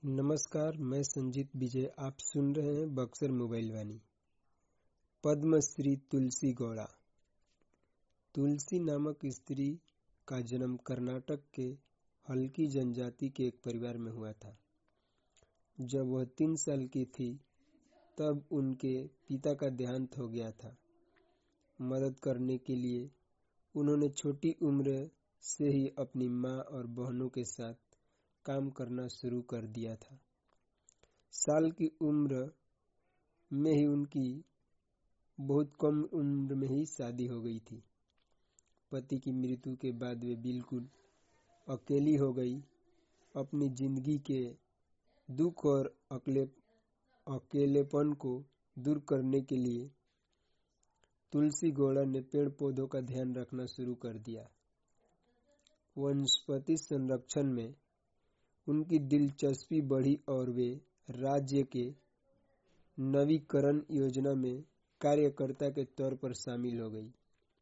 नमस्कार, मैं संजीत विजय। आप सुन रहे हैं बक्सर मोबाइल वाणी। पद्मश्री तुलसी गौड़ा। तुलसी नामक स्त्री का जन्म कर्नाटक के हल्की जनजाति के एक परिवार में हुआ था। जब वह 3 साल की थी तब उनके पिता का देहांत हो गया था। मदद करने के लिए उन्होंने छोटी उम्र से ही अपनी माँ और बहनों के साथ काम करना शुरू कर दिया था। साल की उम्र में ही उनकी बहुत कम उम्र में ही शादी हो गई थी। पति की मृत्यु के बाद वे बिल्कुल अकेली हो गई। अपनी जिंदगी के दुख और अकेलेपन को दूर करने के लिए तुलसी गौड़ा ने पेड़ पौधों का ध्यान रखना शुरू कर दिया। वनस्पति संरक्षण में उनकी दिलचस्पी बढ़ी और वे राज्य के नवीकरण योजना में कार्यकर्ता के तौर पर शामिल हो गई।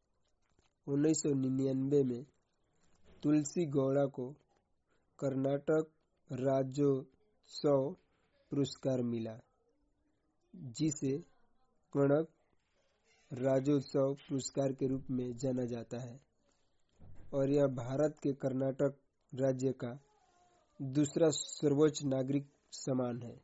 1999 में तुलसी गौड़ा को कर्नाटक राज्योत्सव पुरस्कार मिला, जिसे कनक राज्योत्सव पुरस्कार के रूप में जाना जाता है, और यह भारत के कर्नाटक राज्य का दूसरा सर्वोच्च नागरिक सम्मान है।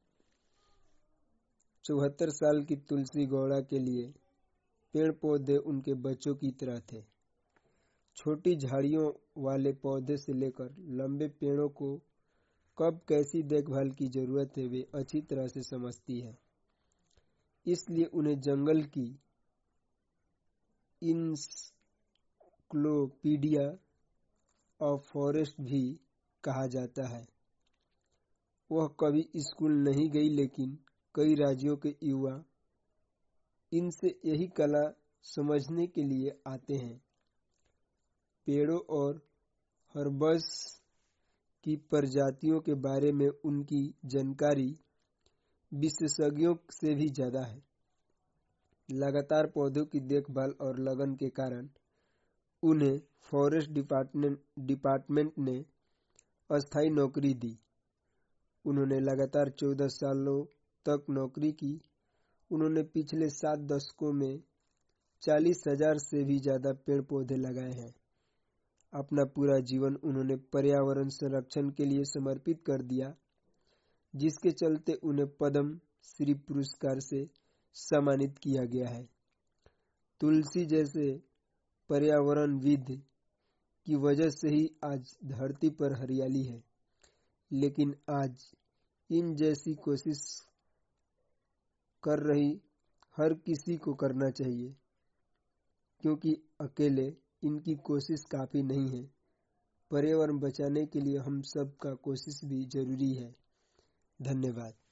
74 साल की तुलसी गौड़ा के लिए पेड़ पौधे उनके बच्चों की तरह थे। छोटी झाड़ियों वाले पौधे से लेकर लंबे पेड़ों को कब कैसी देखभाल की जरूरत है वे अच्छी तरह से समझती है। इसलिए उन्हें जंगल की इंसाइक्लोपीडिया ऑफ फॉरेस्ट भी कहा जाता है। वह कभी स्कूल नहीं गई, लेकिन कई राज्यों के युवा इनसे यही कला समझने के लिए आते हैं। पेड़ों और हर्बस की प्रजातियों के बारे में उनकी जानकारी विशेषज्ञों से भी ज्यादा है। लगातार पौधों की देखभाल और लगन के कारण उन्हें फॉरेस्ट डिपार्टमेंट ने अस्थायी नौकरी दी। उन्होंने लगातार 14 सालों तक नौकरी की। उन्होंने पिछले 7 दशकों में 40,000 से भी ज्यादा पेड़ पौधे लगाए हैं। अपना पूरा जीवन उन्होंने पर्यावरण संरक्षण के लिए समर्पित कर दिया, जिसके चलते उन्हें पद्म श्री पुरस्कार से सम्मानित किया गया है। तुलसी जैसे पर्यावरणविद की वजह से ही आज धरती पर हरियाली है, लेकिन आज इन जैसी कोशिश कर रही हर किसी को करना चाहिए, क्योंकि अकेले इनकी कोशिश काफी नहीं है। पर्यावरण बचाने के लिए हम सब का कोशिश भी जरूरी है। धन्यवाद।